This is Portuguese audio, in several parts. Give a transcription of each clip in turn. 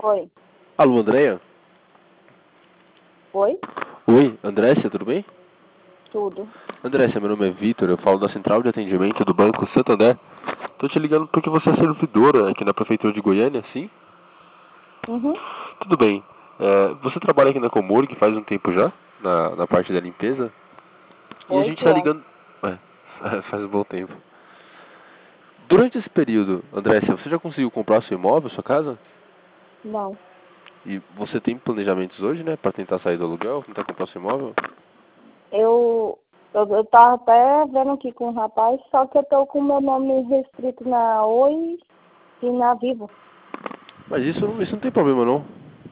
Oi. Alô, Andréia? Oi? Oi, Andrécia, tudo bem? Tudo. Andrécia, meu nome é Vitor, eu falo da Central de Atendimento do Banco Santander. Tô te ligando porque você é servidora aqui na Prefeitura de Goiânia, sim? Uhum. Tudo bem. Você trabalha aqui na Comurg faz um tempo já, na parte da limpeza? E a gente 8 tá anos. ligando... faz um bom tempo. Durante esse período, Andrécia, você já conseguiu comprar seu imóvel, sua casa? Não. E você tem planejamentos hoje, né, para tentar sair do aluguel, tentar comprar seu imóvel? Eu tava até vendo aqui com o rapaz, só que eu tô com o meu nome restrito na Oi e na Vivo. Mas isso não tem problema, não.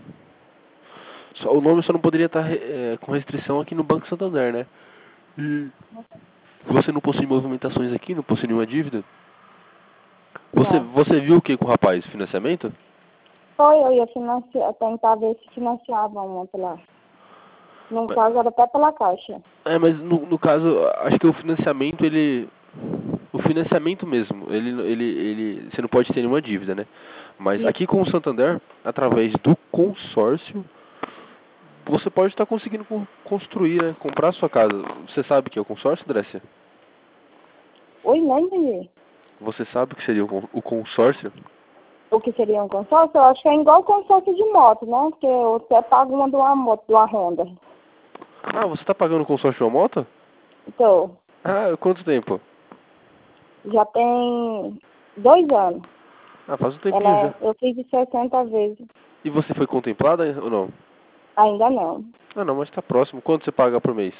O nome só não poderia estar com restrição aqui no Banco Santander, né? E você não possui movimentações aqui, não possui nenhuma dívida? Não. Você viu o que com o rapaz? Financiamento? Foi, eu ia financiar, tentar ver se financiava uma pela... No Mas, caso, era até pela Caixa. mas no caso, acho que o financiamento, ele... O financiamento mesmo, você não pode ter nenhuma dívida, né? Mas Isso. aqui com o Santander, através do consórcio, você pode estar conseguindo construir, né? Comprar a sua casa. Você sabe o que é o consórcio, Drécia? Oi, não entendi. Você sabe o que seria o consórcio? O que seria um consórcio? Eu acho que é igual consórcio de moto, né? Porque você paga uma de uma moto, de uma Honda. Ah, você está pagando o consórcio de uma moto? Então, Ah, quanto tempo? já tem 2 anos. Ah, faz um tempinho já. Eu fiz de 60 vezes. E você foi contemplada ou não? Ainda não. Ah, não, mas está próximo. Quanto você paga por mês?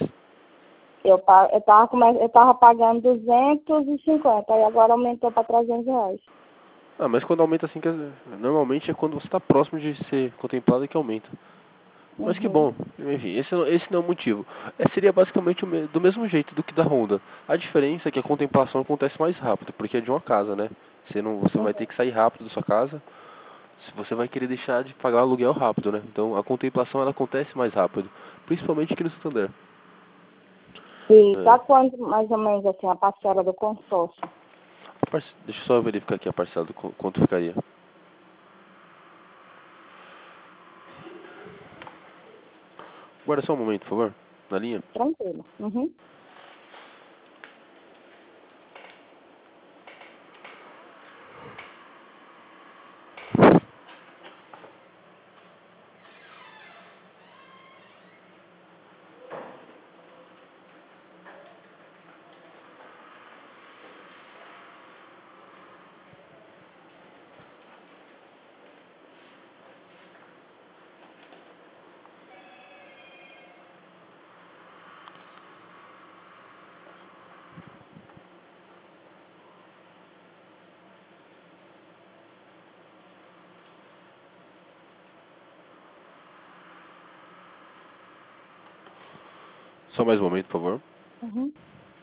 Eu tava pagando 250 e agora aumentou para R$ 300. Ah, mas quando aumenta assim, normalmente é quando você está próximo de ser contemplado que aumenta. Mas que Uhum. bom. Enfim, esse não é o motivo. Seria basicamente do mesmo jeito do que da Honda. A diferença é que a contemplação acontece mais rápido, porque é de uma casa, né? Você vai ter Uhum. que sair rápido da sua casa. Se você vai querer deixar de pagar o aluguel rápido, né? Então a contemplação ela acontece mais rápido, principalmente aqui no Santander. E tá É, quanto mais ou menos assim a parcela do consórcio? deixa eu só verificar aqui a parcela do quanto ficaria. Guarda só um momento, por favor, na linha. Tranquilo. Uhum. Só mais um momento, por favor. Uhum.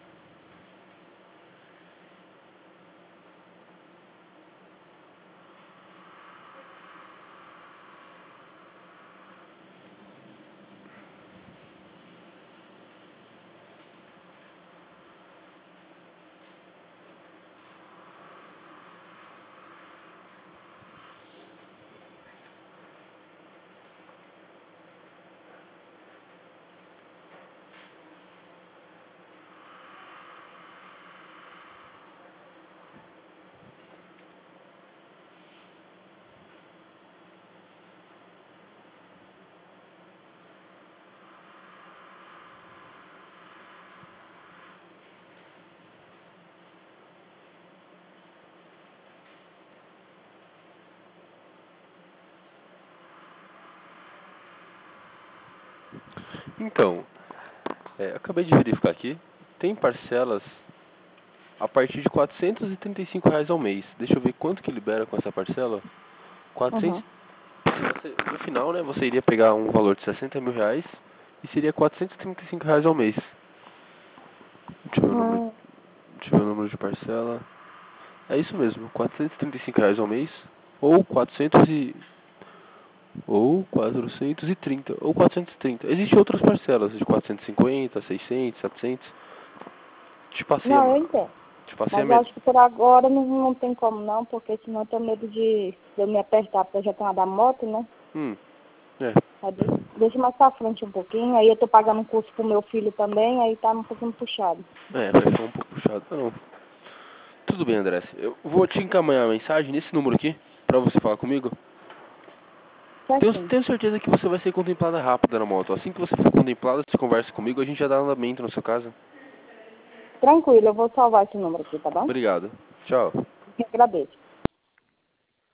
Então, acabei de verificar aqui. Tem parcelas a partir de R$ 435 ao mês. Deixa eu ver quanto que libera com essa parcela. 400. Uhum. No final, né, você iria pegar um valor de R$ 60.000 e seria R$ 435 ao mês. Deixa eu ver o número, Hum. deixa eu ver o número de parcela. É isso mesmo, R$ 435 ao mês ou 430 ou 430. Existem outras parcelas de 450, 600, 700. Te passei a, Não, eu entendo. Passeia Mas mesmo. acho que por agora não tem como não, porque senão eu tenho medo de eu me apertar, porque eu já tenho a da moto, né? É. Aí deixa mais pra frente um pouquinho, aí eu tô pagando um curso pro meu filho também, aí tá um pouquinho puxado. Vai ficar um pouco puxado. Não. Tudo bem, André. Eu vou te encaminhar a mensagem nesse número aqui, pra você falar comigo. Certinho. Tenho certeza que você vai ser contemplada rápida na moto. Assim que você for contemplada, você conversa comigo, a gente já dá andamento na sua casa. Tranquilo, eu vou salvar esse número aqui, tá bom? Obrigado. Tchau. Eu agradeço.